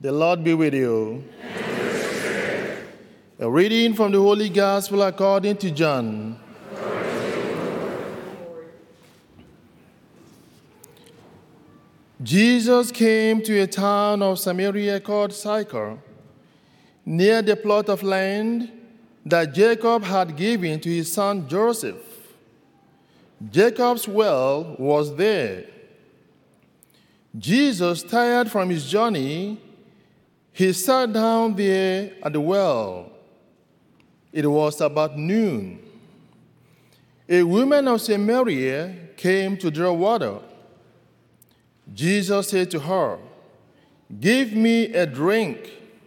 The Lord be with you. A reading from the Holy Gospel according to John. Jesus came to a town of Samaria called Sychar, near the plot of land that Jacob had given to his son Joseph. Jacob's well was there. Jesus, tired from his journey, he sat down there at the well. It was about noon. A woman of Samaria came to draw water. Jesus said to her, "Give me a drink."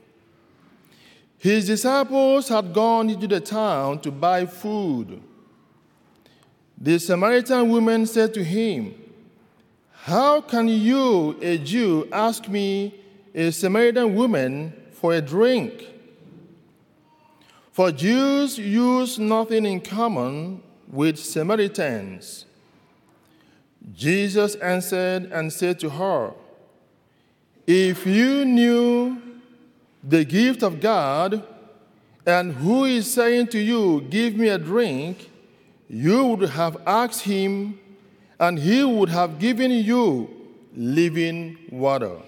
His disciples had gone into the town to buy food. The Samaritan woman said to him, "How can you, a Jew, ask me, a Samaritan woman, for a drink?" For Jews use nothing in common with Samaritans. Jesus answered and said to her, "If you knew the gift of God and who is saying to you, 'Give me a drink,' you would have asked him, and he would have given you living water."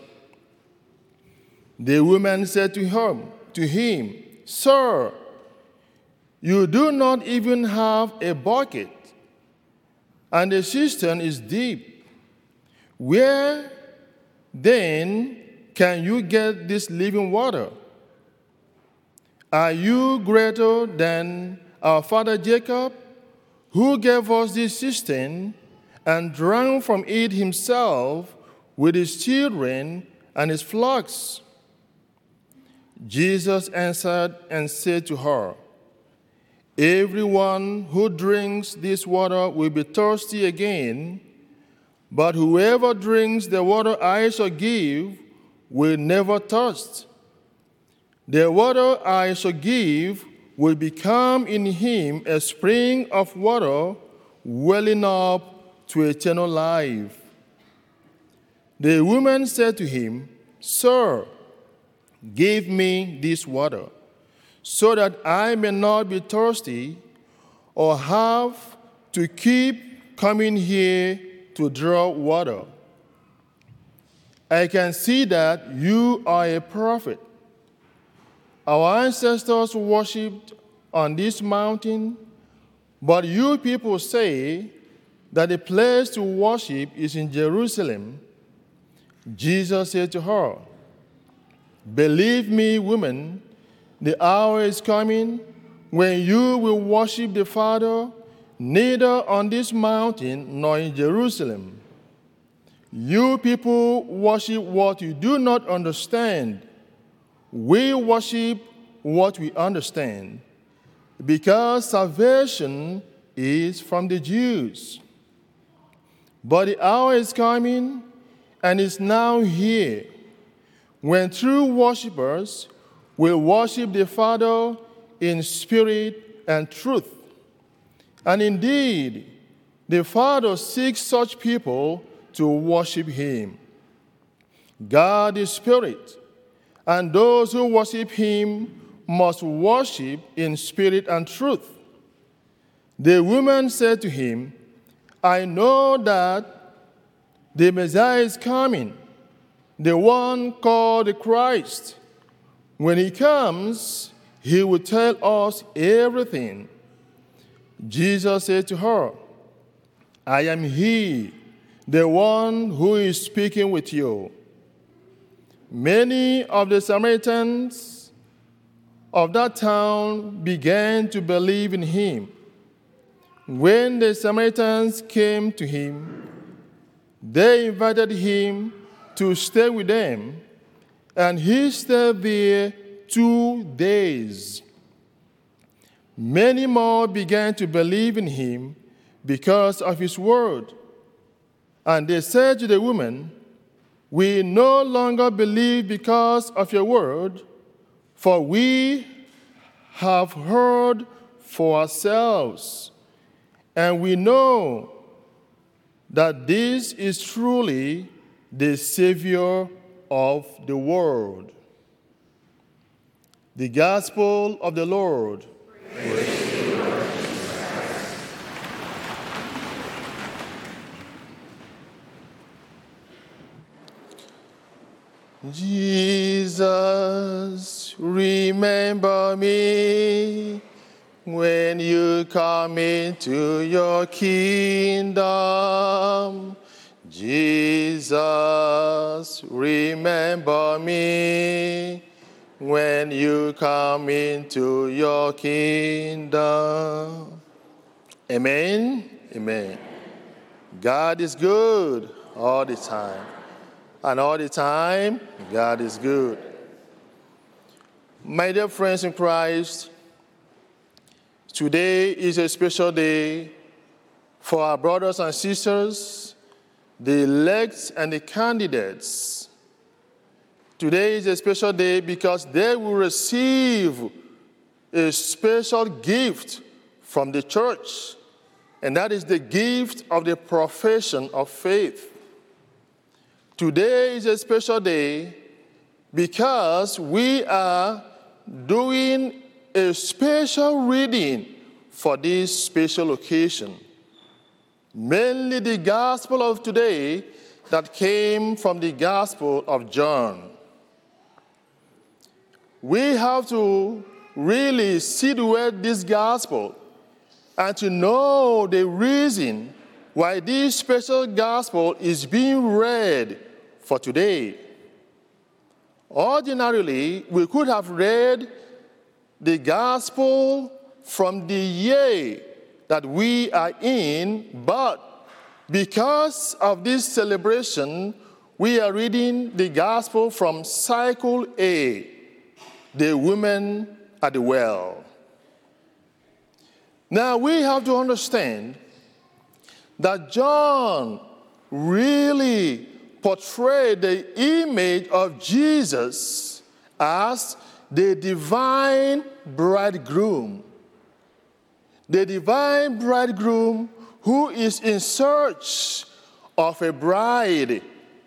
The woman said to him, "Sir, you do not even have a bucket, and the cistern is deep. Where then can you get this living water? Are you greater than our father Jacob, who gave us this cistern and drank from it himself with his children and his flocks?" Jesus answered and said to her, "Everyone who drinks this water will be thirsty again, but whoever drinks the water I shall give will never thirst. The water I shall give will become in him a spring of water welling up to eternal life." The woman said to him, "Sir, give me this water, so that I may not be thirsty or have to keep coming here to draw water. I can see that you are a prophet. Our ancestors worshipped on this mountain, but you people say that the place to worship is in Jerusalem." Jesus said to her, "Believe me, woman, the hour is coming when you will worship the Father neither on this mountain nor in Jerusalem. You people worship what you do not understand. We worship what we understand, because salvation is from the Jews. But the hour is coming and is now here when true worshipers will worship the Father in spirit and truth. And indeed, the Father seeks such people to worship him. God is spirit, and those who worship him must worship in spirit and truth." The woman said to him, "I know that the Messiah is coming, the one called the Christ. When he comes, he will tell us everything." Jesus said to her, "I am he, the one who is speaking with you." Many of the Samaritans of that town began to believe in him. When the Samaritans came to him, they invited him to stay with them, and he stayed there 2 days. Many more began to believe in him because of his word. And they said to the woman, "We no longer believe because of your word, for we have heard for ourselves, and we know that this is truly the Savior of the world." The gospel of the Lord. Jesus, remember me when you come into your kingdom. Jesus, remember me when you come into your kingdom. Amen. Amen. God is good all the time. And all the time, God is good. My dear friends in Christ, today is a special day for our brothers and sisters, the elect and the candidates. Today is a special day because they will receive a special gift from the church, and that is the gift of the profession of faith. Today is a special day because we are doing a special reading for this special occasion. Mainly the gospel of today that came from the Gospel of John. We have to really sit with this gospel and to know the reason why this special gospel is being read for today. Ordinarily, we could have read the gospel from the year that we are in, but because of this celebration, we are reading the gospel from cycle A, the woman at the well. Now, we have to understand that John really portrayed the image of Jesus as the divine bridegroom. The divine bridegroom who is in search of a bride.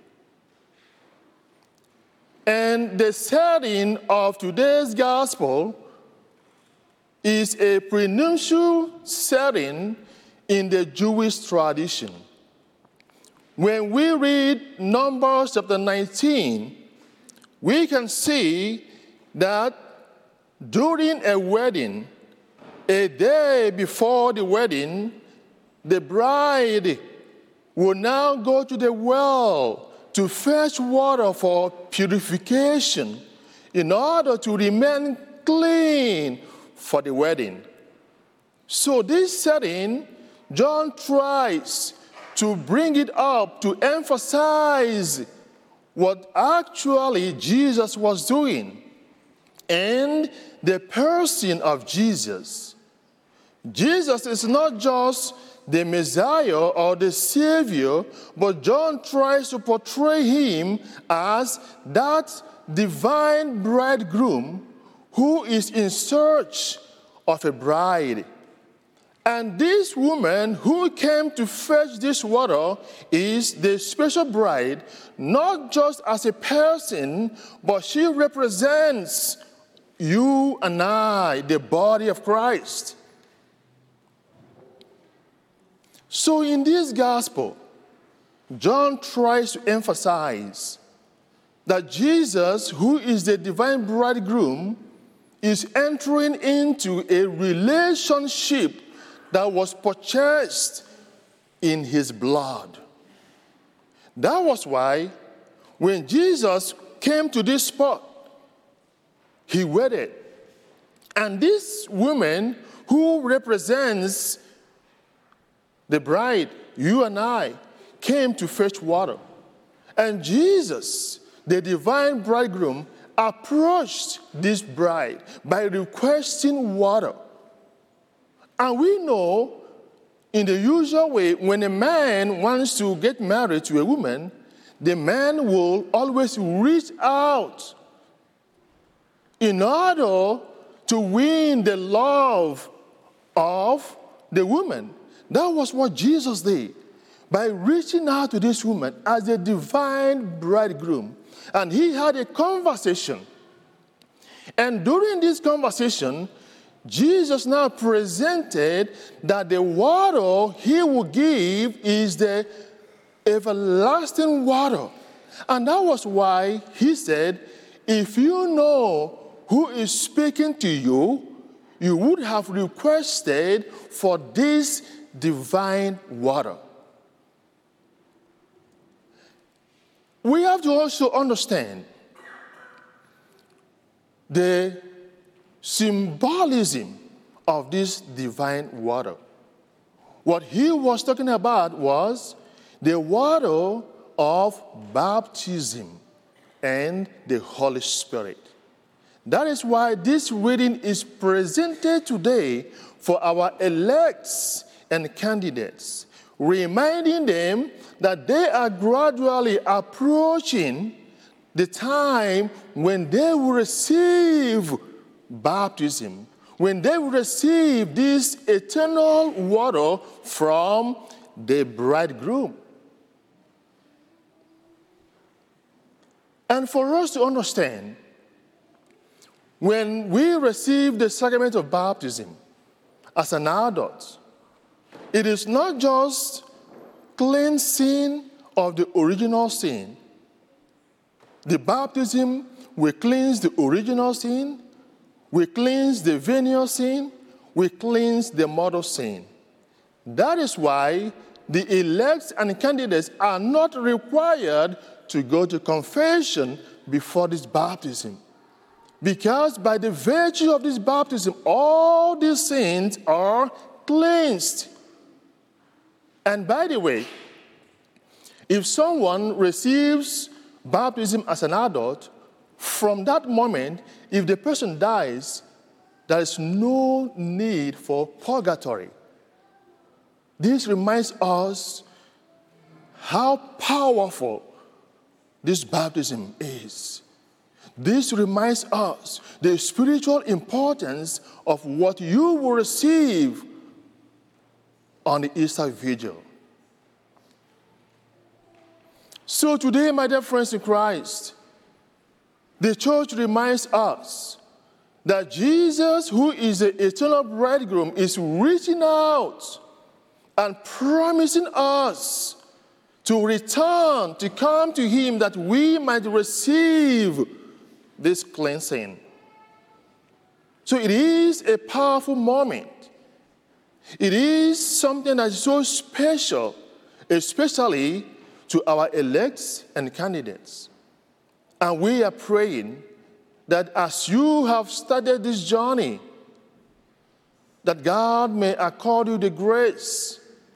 And the setting of today's gospel is a prenuptial setting in the Jewish tradition. When we read Numbers chapter 19, we can see that during a wedding, a day before the wedding, the bride will now go to the well to fetch water for purification in order to remain clean for the wedding. So this setting, John tries to bring it up to emphasize what actually Jesus was doing and the person of Jesus. Jesus is not just the Messiah or the Savior, but John tries to portray him as that divine bridegroom who is in search of a bride. And this woman who came to fetch this water is the special bride, not just as a person, but she represents you and I, the body of Christ. So in this gospel, John tries to emphasize that Jesus, who is the divine bridegroom, is entering into a relationship that was purchased in his blood. That was why when Jesus came to this spot, he waited. And this woman who represents the bride, you and I, came to fetch water. And Jesus, the divine bridegroom, approached this bride by requesting water. And we know, in the usual way, when a man wants to get married to a woman, the man will always reach out in order to win the love of the woman. That was what Jesus did by reaching out to this woman as a divine bridegroom. And he had a conversation. And during this conversation, Jesus now presented that the water he will give is the everlasting water. And that was why he said, if you know who is speaking to you, you would have requested for this divine water. We have to also understand the symbolism of this divine water. What he was talking about was the water of baptism and the Holy Spirit. That is why this reading is presented today for our elects and candidates, reminding them that they are gradually approaching the time when they will receive baptism, when they will receive this eternal water from the bridegroom. And for us to understand, when we receive the sacrament of baptism as an adult, it is not just cleansing of the original sin. The baptism will cleanse the original sin, will cleanse the venial sin, will cleanse the mortal sin. That is why the elects and candidates are not required to go to confession before this baptism. Because by the virtue of this baptism, all these sins are cleansed. And by the way, if someone receives baptism as an adult, from that moment, if the person dies, there is no need for purgatory. This reminds us how powerful this baptism is. This reminds us the spiritual importance of what you will receive on the Easter Vigil. So today, my dear friends in Christ, the church reminds us that Jesus, who is the eternal bridegroom, is reaching out and promising us to return, to come to him, that we might receive this cleansing. So it is a powerful moment. It is something that is so special, especially to our elects and candidates. And we are praying that as you have started this journey, that God may accord you the grace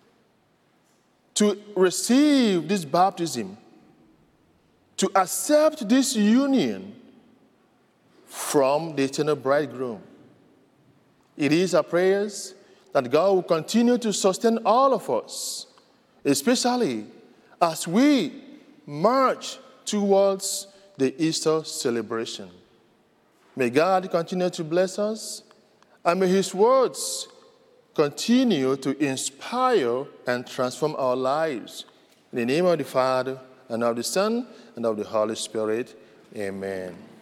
to receive this baptism, to accept this union from the eternal bridegroom. It is our prayers that God will continue to sustain all of us, especially as we march towards the Easter celebration. May God continue to bless us, and may his words continue to inspire and transform our lives. In the name of the Father, and of the Son, and of the Holy Spirit, amen.